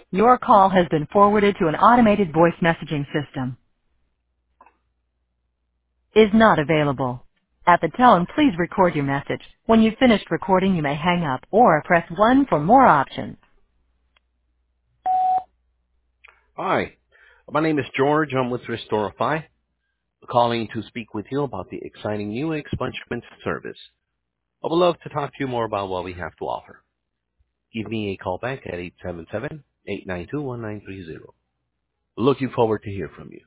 Your call has been forwarded to an automated voice messaging system. Is not available. At the tone, please record your message. When you've finished recording, you may hang up or press 1 for more options. Hi, my name is George. I'm with Restorify, calling to speak with you about the exciting new expungement service. I would love to talk to you more about what we have to offer. Give me a call back at 877-892-1930. Looking forward to hear from you.